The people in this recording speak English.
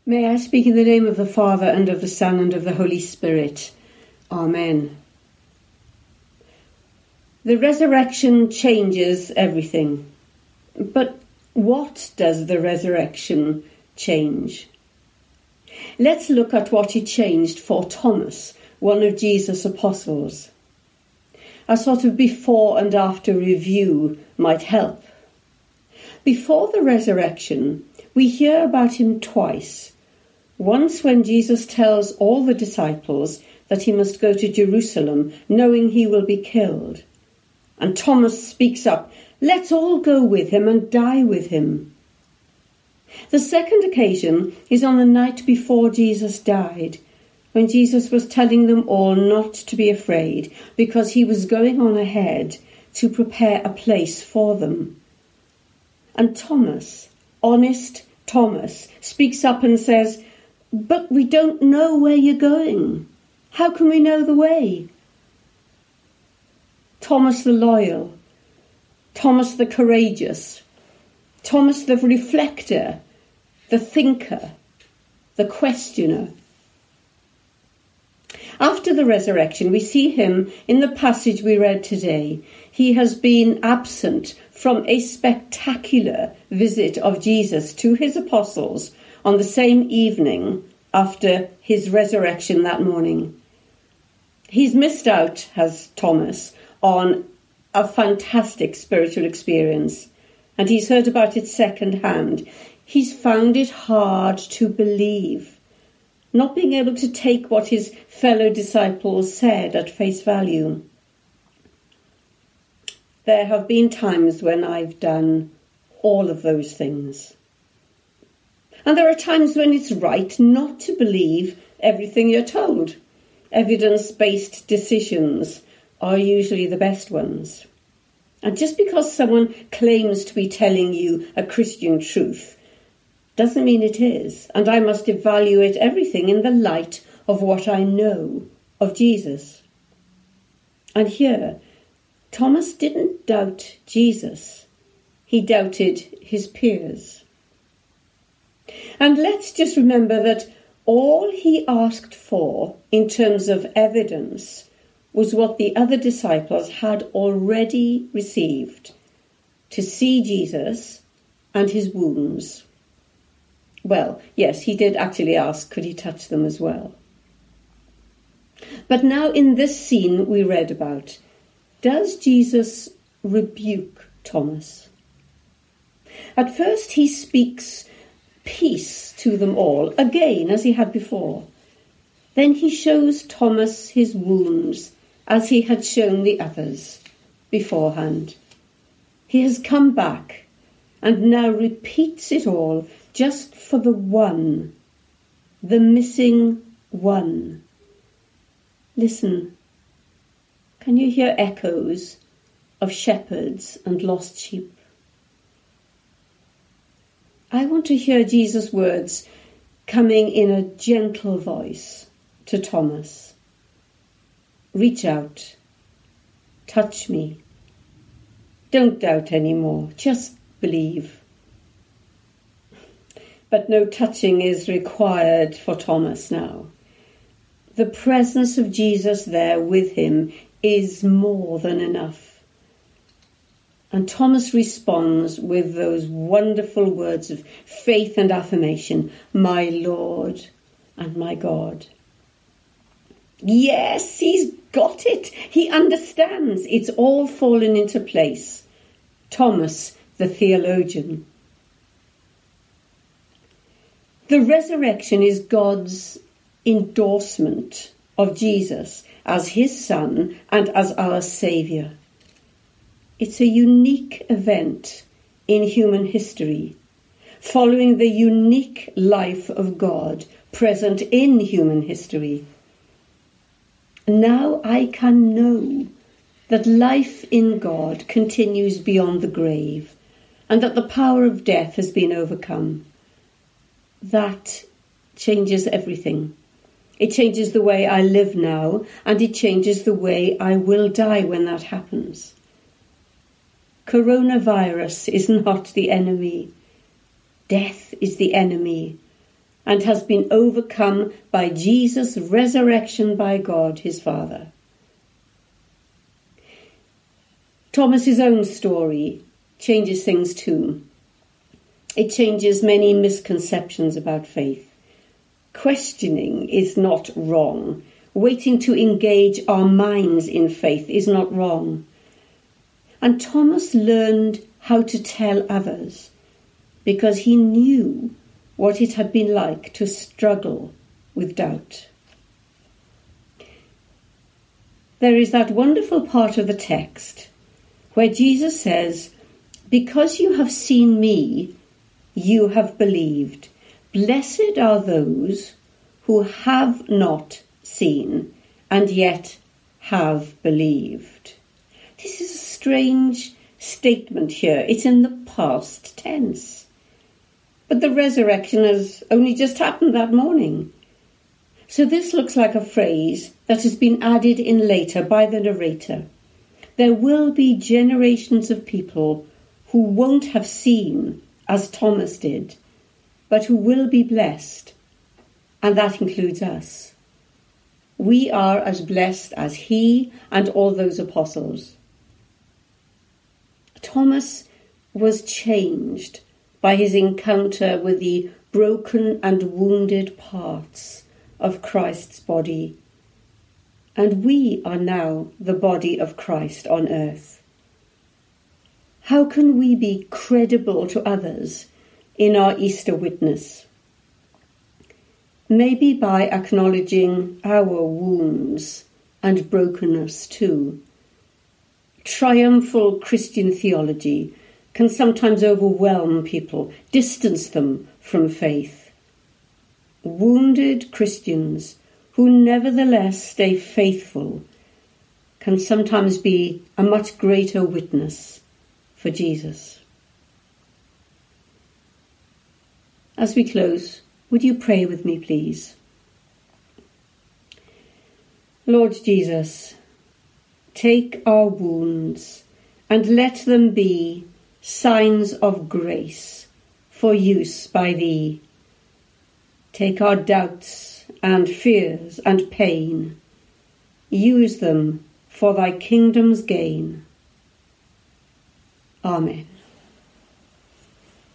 May I speak in the name of the Father, and of the Son, and of the Holy Spirit. Amen. The resurrection changes everything. But what does the resurrection change? Let's look at what it changed for Thomas, one of Jesus' apostles. A sort of before and after review might help. Before the resurrection, we hear about him twice. Once when Jesus tells all the disciples that he must go to Jerusalem, knowing he will be killed. And Thomas speaks up, "Let's all go with him and die with him." The second occasion is on the night before Jesus died, when Jesus was telling them all not to be afraid, because he was going on ahead to prepare a place for them. And Thomas, honest Thomas, speaks up and says, "But we don't know where you're going. How can we know the way?" Thomas the loyal, Thomas the courageous, Thomas the reflector, the thinker, the questioner. After the resurrection, we see him in the passage we read today. He has been absent from a spectacular visit of Jesus to his apostles on the same evening after his resurrection that morning. He's missed out, has Thomas, on a fantastic spiritual experience, and he's heard about it secondhand. He's found it hard to believe, not being able to take what his fellow disciples said at face value. There have been times when I've done all of those things. And there are times when it's right not to believe everything you're told. Evidence-based decisions are usually the best ones. And just because someone claims to be telling you a Christian truth doesn't mean it is. And I must evaluate everything in the light of what I know of Jesus. And here, Thomas didn't doubt Jesus. He doubted his peers. And let's just remember that all he asked for in terms of evidence was what the other disciples had already received, to see Jesus and his wounds. Well, yes, he did actually ask, could he touch them as well? But now in this scene we read about, does Jesus rebuke Thomas? At first he speaks peace to them all, again as he had before. Then he shows Thomas his wounds as he had shown the others beforehand. He has come back and now repeats it all just for the one, the missing one. Listen, can you hear echoes of shepherds and lost sheep? I want to hear Jesus' words coming in a gentle voice to Thomas. Reach out. Touch me. Don't doubt anymore. Just believe. But no touching is required for Thomas now. The presence of Jesus there with him is more than enough. And Thomas responds with those wonderful words of faith and affirmation, "My Lord and my God." Yes, he's got it. He understands. It's all fallen into place. Thomas, the theologian. The resurrection is God's endorsement of Jesus as his Son and as our Saviour. It's a unique event in human history, following the unique life of God present in human history. Now I can know that life in God continues beyond the grave and that the power of death has been overcome. That changes everything. It changes the way I live now, and it changes the way I will die when that happens. Coronavirus is not the enemy. Death is the enemy, and has been overcome by Jesus' resurrection by God, his Father. Thomas's own story changes things too. It changes many misconceptions about faith. Questioning is not wrong. Waiting to engage our minds in faith is not wrong. And Thomas learned how to tell others because he knew what it had been like to struggle with doubt. There is that wonderful part of the text where Jesus says, "Because you have seen me, you have believed. Blessed are those who have not seen and yet have believed." This is a strange statement here. It's in the past tense. But the resurrection has only just happened that morning. So this looks like a phrase that has been added in later by the narrator. There will be generations of people who won't have seen as Thomas did, but who will be blessed, and that includes us. We are as blessed as he and all those apostles. Thomas was changed by his encounter with the broken and wounded parts of Christ's body, and we are now the body of Christ on earth. How can we be credible to others in our Easter witness? Maybe by acknowledging our wounds and brokenness too. Triumphal Christian theology can sometimes overwhelm people, distance them from faith. Wounded Christians who nevertheless stay faithful can sometimes be a much greater witness for Jesus. As we close, would you pray with me, please? Lord Jesus, take our wounds and let them be signs of grace for use by thee. Take our doubts and fears and pain. Use them for thy kingdom's gain. Amen.